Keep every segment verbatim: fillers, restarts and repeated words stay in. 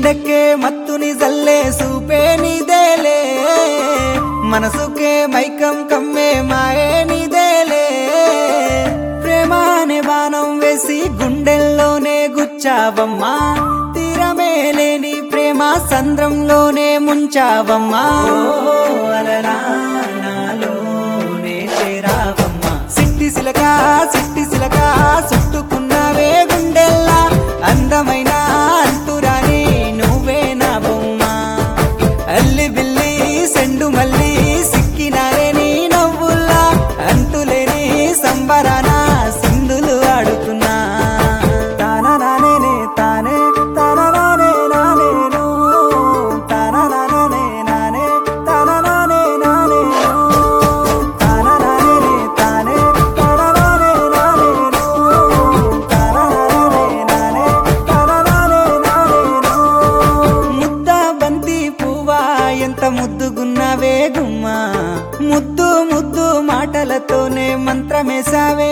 గుండెకే మత్తుని జల్లే సూపే నీదేలే మనసుకే మైకం కమ్మే మాయే నీదేలే ప్రేమ అనే బాణం వేసి గుండెల్లోనే గుచ్చావమ్మా తీరమే లేని ప్రేమ సంద్రంలోనే ముంచావమ్మా అలలా నాలోనే చేరావమ్మా సిట్టి సిలక సిట్టి సిలక చుట్టుకున్నావే గుండెల్లా అందమైన అంతురాని నువ్వే నా బొమ్మ అల్లి బిల్లి సెండు మల్లి సిక్కినారే నీ నవ్వుల్లా అంతులేని సంబరాన సింధులు ఆడుతున్నా తానా నానే తానే తానా నానే నానేను తానా నానే నానే తానా నానే నానేను తానా నానే తానే తానా నానే నానేను తానా నానే నానే తానా నానే నానేను ముద్ద బంతి పువ్వా ఎంత ముద్దుగున్నావే గుమ్మా ముద్దు ముద్దు మాటలతోనే మంత్రమేసావే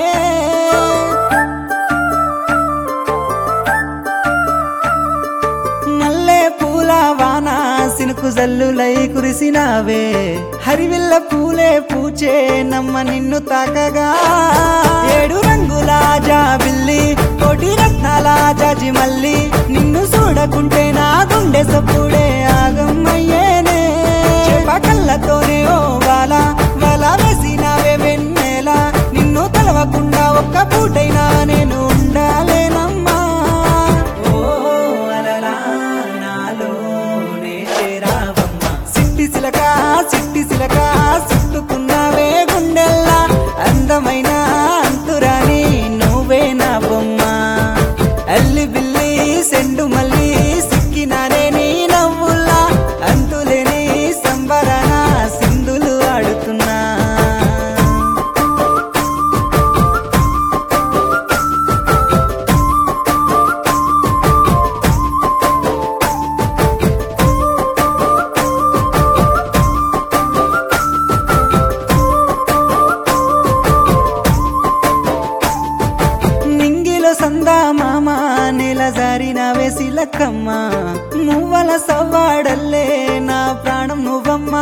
మల్లె పూల వాన సినుకు జల్లులై కురిసినావే హరివిల్ల పూలే పూచే నమ్మ నిన్ను తాకగా ఏడు రంగుల జాబిల్లి కోటి రత్నాల జాజి మల్లి నిన్ను చూడకుంటే నా గుండె సప్పుడే ఆగమ్మయ్యేనే కళ్ళతోనే ఓ వాల వల వేసినావే వెన్నెల నిన్ను తలవకుండా ఒక్క పూటైనా నేను ఉండాలేనమ్మా ఓ అలలా నాలోనే చేరావమ్మా సిట్టి సిలక సిట్టి సిలక చుట్టుకున్నావే గుండెల్లా అందమైన అంతురాని నువ్వే నా బొమ్మ అల్లి బిల్లి సెండు మల్లి సిక్కినానే నీ నవ్వుల్లా అంతులేని సంబరాన సింధులు ఆడుతున్నా నింగిలో సందా మామ నెల జారిన వేసిలక్కమ్మ మువ్వల సవ్వాడల్లే నా ప్రాణం నువ్వమ్మా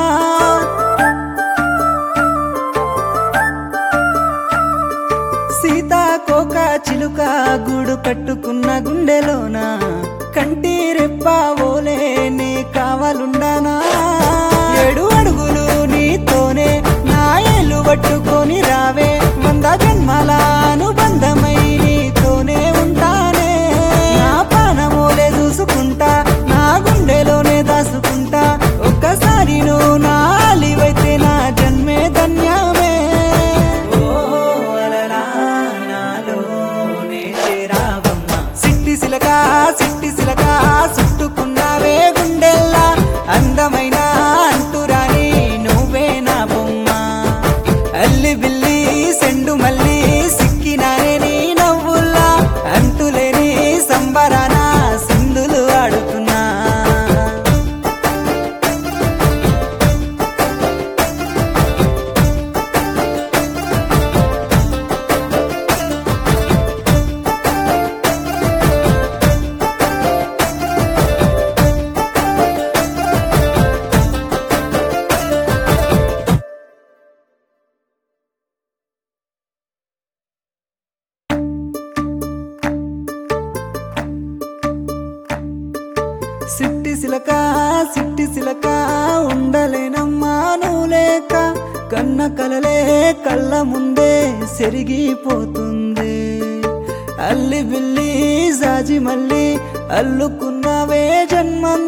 సీతాకోక చిలుక గూడు కట్టుకున్న గుండెలోన కంటి రెప్ప ఓలే నీ కావాలుండానా ఏడు అడుగులు నీతోనే నా ఏలు పట్టుకొని రావే వంద జన్మల అనుబంధమై నీతోనే ఉంటానే నా పానమోలే చూసుకుంటా నా గుండెలోనే దాసుకుంటా ఒక్కసారి నువ్వు నా అలివైతే నా జన్మే ధన్యమే ఓ అలలా నాలోనే చేరావమ్మా సిట్టి సిలక సిట్టి సిలక చుట్టుకున్నావే గుండెల్లా అందమైన అంతురాని నువ్వే నా బొమ్మ అల్లి బిల్లి సెండు మల్లి సిక్కినానే నీ నవ్వుల్లా అంతులేని సంబరాన సింధులు ఆడుతున్నా సిట్టి సిలక సిట్టి సిలక ఉండలేనమ్మా నువ్వు లేక కన్న కలలే కళ్ళ ముందే సెరిగిపోతుంది అల్లి బిల్లి జాజి మల్లి అల్లుకున్నవే జన్మం